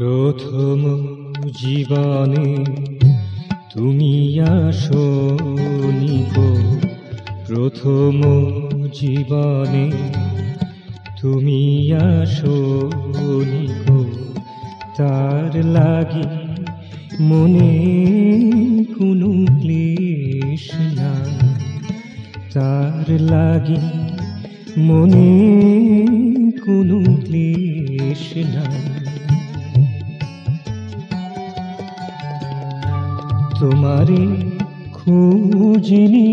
প্রথম জীবনে তুমি আসনি গো, প্রথম জীবনে তুমি আসনি গো। তার লাগি মনে কোনো ক্লেশ নাই, তার লাগি মনে কোনো ক্লেশ নাই। তোমারে খুঁজিনি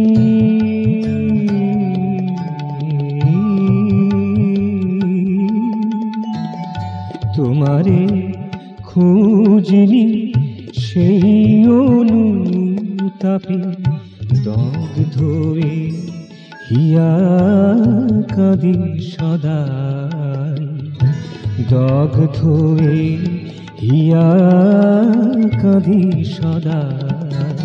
তোমারে খুঁজিনি সেই অনুতাপে দগ্ধ হয়ে হিয়া কাঁদে সদাই, দগ্ধ হয়ে হিয়া কাঁদে সদাই।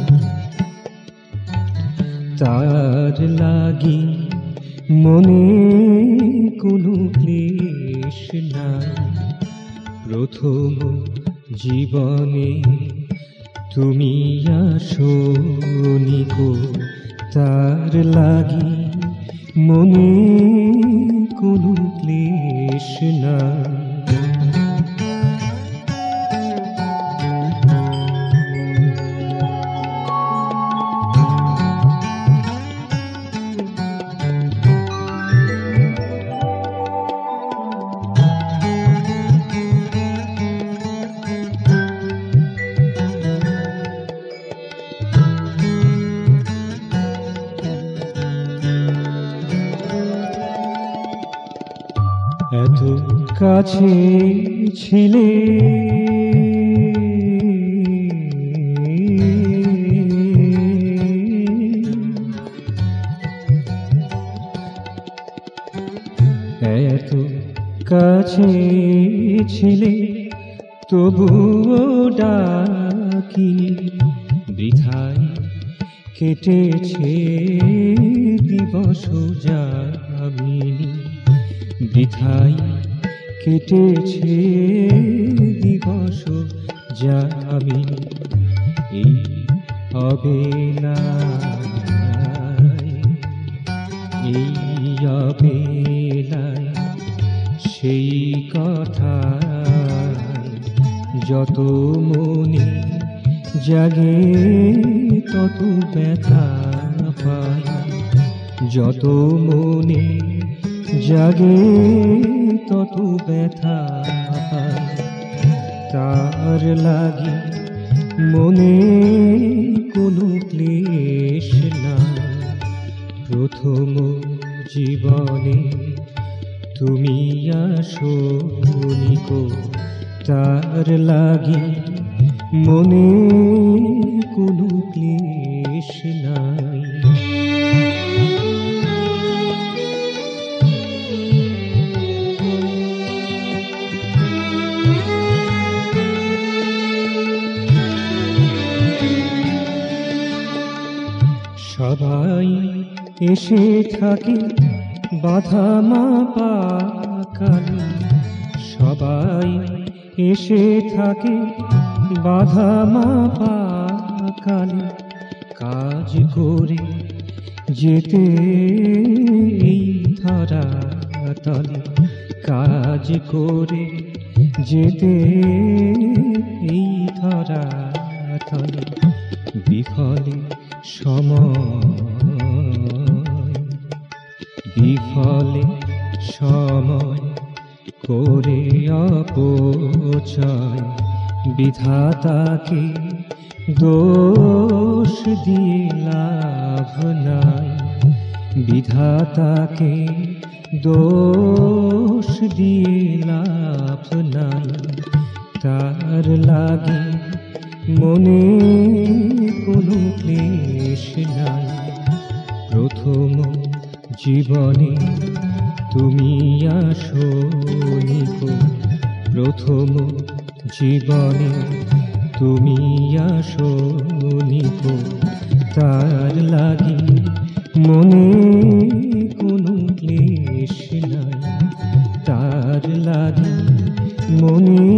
তার লাগি মনে কোনো ক্লেশ নাই, প্রথম জীবনে তুমি আসনি গো। তার লাগি মনে কোনো ক্লেশ নাই। এত কাছে ছিলে এত কাছে ছিলে তবুও ডাকি, বৃথায় কেটেছে দিবস যামিনী, বৃথায় কেটেছে দিবস যামিনী। এই অবেলায় এই অবেলায় সেই কথা যত মনে জাগে তত ব্যথা পাই, যত মনে জাগে তত ব্যথা পাই। তার লাগি মনে কোনো ক্লেশ নাই, প্রথম জীবনে তুমি আসনি গো। তার লাগি মনে কোনো ক্লেশ নাই। সবাই এসে থাকে বাধা মাপা কালে, সবাই এসে থাকে বাধা মাপা কালে। কাজ করে যেতে এই ধরা তলে, কাজ করে যেতে এই ধরা তলে। বিফলে সময়, বিফলে সময় করে অপচয়, বিধাতাকে দোষ দিয়ে লাভ নাই, বিধাতাকে দোষ দিয়ে লাভ নাই। তার লাগি মনে কোনো ক্লেশ নাই, প্রথম জীবনে তুমি আসনি গো, প্রথম জীবনে তুমি আসনি গো। তার লাগি মনে কোনো ক্লেশ নাই, তার লাগি মনে